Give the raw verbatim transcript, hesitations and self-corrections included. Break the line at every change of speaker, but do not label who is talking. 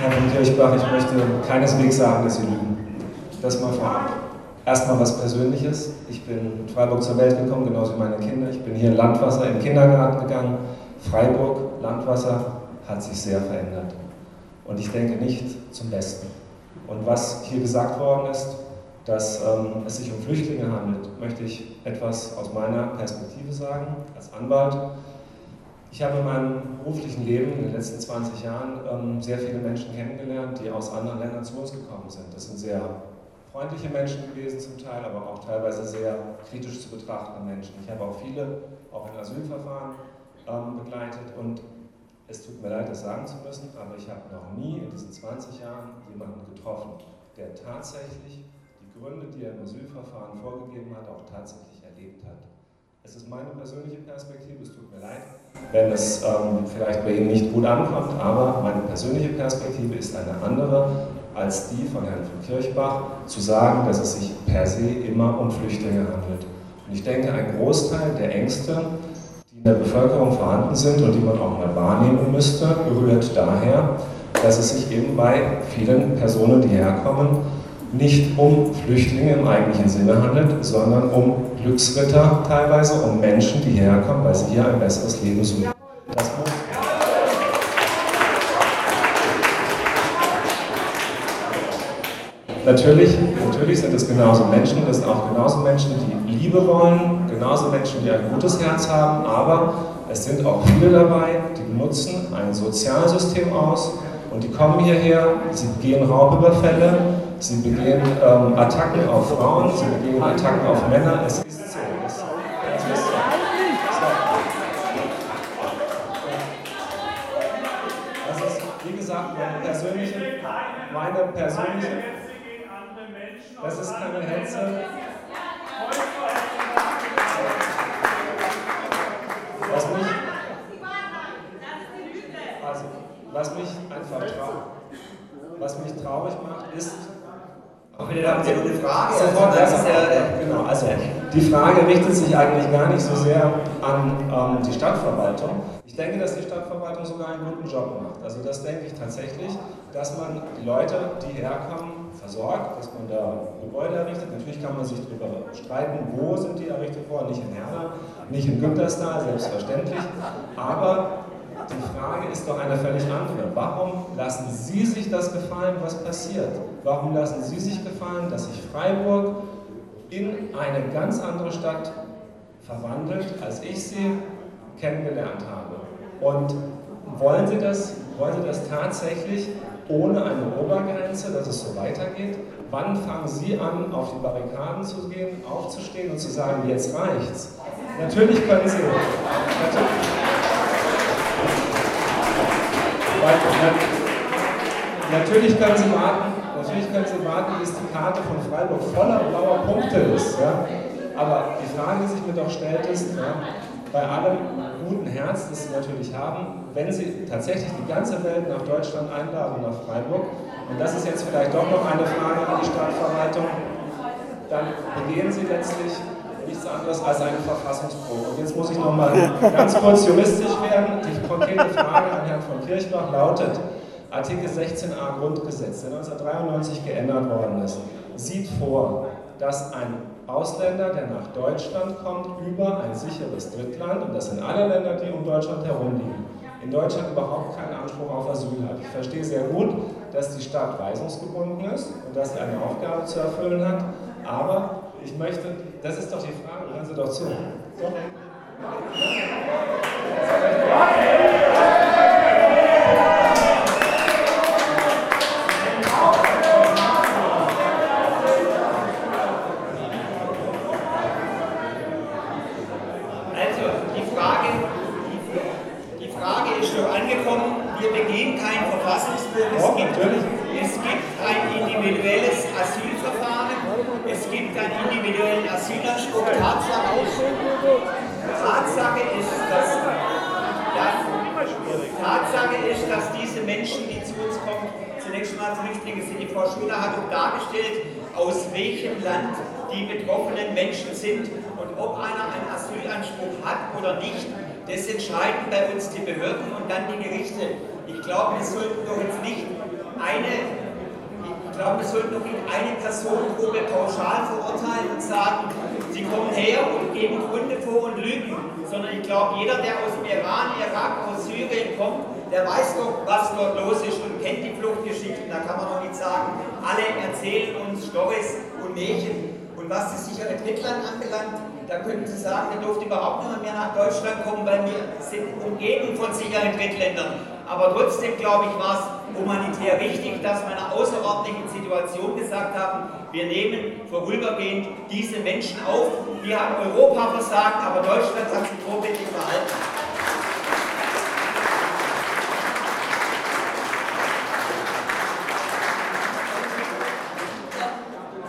Herr von Kirchbach, ich möchte keineswegs sagen, dass Sie lügen. Das mal vorab. Erstmal was Persönliches. Ich bin in Freiburg zur Welt gekommen, genauso wie meine Kinder. Ich bin hier in Landwasser in den Kindergarten gegangen. Freiburg, Landwasser, hat sich sehr verändert. Und ich denke nicht zum Besten. Und was hier gesagt worden ist, dass ähm, es sich um Flüchtlinge handelt, möchte ich etwas aus meiner Perspektive sagen, als Anwalt. Ich habe in meinem beruflichen Leben in den letzten zwanzig Jahren ähm, sehr viele Menschen kennengelernt, die aus anderen Ländern zu uns gekommen sind. Das sind sehr freundliche Menschen gewesen zum Teil, aber auch teilweise sehr kritisch zu betrachtende Menschen. Ich habe auch viele, auch in Asylverfahren, ähm, begleitet und es tut mir leid, das sagen zu müssen, aber ich habe noch nie in diesen zwanzig Jahren jemanden getroffen, der tatsächlich die Gründe, die er im Asylverfahren vorgegeben hat, auch tatsächlich erlebt hat. Es ist meine persönliche Perspektive, es tut mir leid, wenn es ähm, vielleicht bei Ihnen nicht gut ankommt, aber meine persönliche Perspektive ist eine andere als die von Herrn von Kirchbach, zu sagen, dass es sich per se immer um Flüchtlinge handelt. Und ich denke, ein Großteil der Ängste, die in der Bevölkerung vorhanden sind und die man auch mal wahrnehmen müsste, rührt daher, dass es sich eben bei vielen Personen, die herkommen, nicht um Flüchtlinge im eigentlichen Sinne handelt, sondern um Glücksritter teilweise, um Menschen, die herkommen, weil sie hier ein besseres Leben suchen. Das muss natürlich, natürlich sind es genauso Menschen, das sind auch genauso Menschen, die Liebe wollen, genauso Menschen, die ein gutes Herz haben, aber es sind auch viele dabei, die nutzen ein Sozialsystem aus und die kommen hierher, sie begehen Raubüberfälle, sie begehen ähm, Attacken auf Frauen, sie begehen Attacken auf Männer. Es ist so. Es, es ist so. Das ist, wie gesagt, meine persönliche, meine persönliche, das ist keine Hetze. Was mich, also, was mich einfach traurig, was mich traurig macht, ist,
aber wir haben ja nur eine Frage.
Sofort, das ist ja, genau. Also die Frage richtet sich eigentlich gar nicht so sehr an ähm, die Stadtverwaltung. Ich denke, dass die Stadtverwaltung sogar einen guten Job macht. Also das denke ich tatsächlich, dass man die Leute, die herkommen, versorgt, dass man da Gebäude errichtet. Natürlich kann man sich darüber streiten, wo sind die errichtet worden, nicht in Herne, nicht in Günterstal, selbstverständlich. Aber die Frage ist doch eine völlig andere. Warum lassen Sie sich das gefallen, was passiert? Warum lassen Sie sich gefallen, dass sich Freiburg in eine ganz andere Stadt verwandelt, als ich sie kennengelernt habe? Und wollen Sie das, wollen Sie das tatsächlich ohne eine Obergrenze, dass es so weitergeht? Wann fangen Sie an, auf die Barrikaden zu gehen, aufzustehen und zu sagen, jetzt reicht's? Natürlich können Sie. Natürlich, Weil, natürlich können Sie warten, natürlich können Sie warten, bis die Karte von Freiburg voller blauer Punkte ist. Ja? Aber die Frage, die sich mir doch stellt, ist, ja, bei allem guten Herz, das Sie natürlich haben, wenn Sie tatsächlich die ganze Welt nach Deutschland einladen, nach Freiburg, und das ist jetzt vielleicht doch noch eine Frage an die Stadtverwaltung, dann begehen Sie letztlich nichts anderes als eine Verfassungsbruch. Und jetzt muss ich noch mal ganz kurz juristisch werden. Die konkrete Frage an Herrn von Kirchbach lautet: Artikel sechzehn a Grundgesetz, der neunzehnhundertdreiundneunzig geändert worden ist, sieht vor, dass ein Ausländer, der nach Deutschland kommt, über ein sicheres Drittland, und das sind alle Länder, die um Deutschland herum liegen, in Deutschland überhaupt keinen Anspruch auf Asyl hat. Ich verstehe sehr gut, dass die Stadt weisungsgebunden ist und dass sie eine Aufgabe zu erfüllen hat, aber ich möchte, das ist doch die Frage, hören Sie doch zu. So.
Also, die Frage, die, die Frage ist schon angekommen. Wir begehen keinen Verfassungsbruch. Es,
Oh,
gibt,
natürlich.
es gibt ein individuelles Asylverfahren. Es gibt einen individuellen Asylanspruch. Tatsache ist, Tatsache ist, dass, dass, Tatsache ist, dass diese Menschen, die zu uns kommen, zunächst mal Flüchtlinge sind. Die Frau Schüler hat auch dargestellt, aus welchem Land die betroffenen Menschen sind. Und ob einer einen Asylanspruch hat oder nicht, das entscheiden bei uns die Behörden und dann die Gerichte. Ich glaube, wir sollten doch jetzt nicht glaube, wir sollten noch nicht eine Personengruppe pauschal verurteilen und sagen, sie kommen her und geben Gründe vor und lügen, sondern ich glaube, jeder, der aus dem Iran, Irak, aus Syrien kommt, der weiß doch, was dort los ist und kennt die Fluchtgeschichten. Da kann man doch nicht sagen, alle erzählen uns Storys und Märchen. Und was das sichere Drittland anbelangt, da könnten Sie sagen, wir dürfen überhaupt nicht mehr nach Deutschland kommen, weil wir sind umgeben von sicheren Drittländern. Aber trotzdem, glaube ich, war es humanitär wichtig, dass wir in einer außerordentlichen Situation gesagt haben, wir nehmen vorübergehend diese Menschen auf. Wir haben Europa versagt, aber Deutschland hat sich vorbildlich verhalten.